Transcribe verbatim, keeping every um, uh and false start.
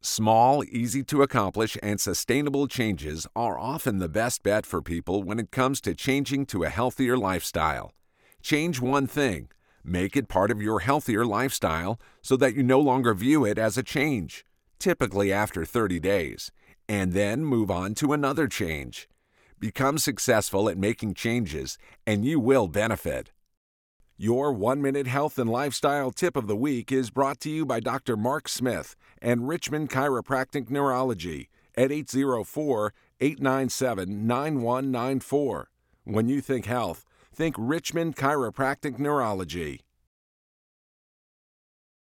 Small, easy to accomplish, and sustainable changes are often the best bet for people when it comes to changing to a healthier lifestyle. Change one thing. Make it part of your healthier lifestyle so that you no longer view it as a change, typically after thirty days, and then move on to another change. Become successful at making changes, and you will benefit. Your one-minute health and lifestyle tip of the week is brought to you by Doctor Mark Smith and Richmond Chiropractic Neurology at eight zero four, eight nine seven, nine one nine four. When you think health, think Richmond Chiropractic Neurology.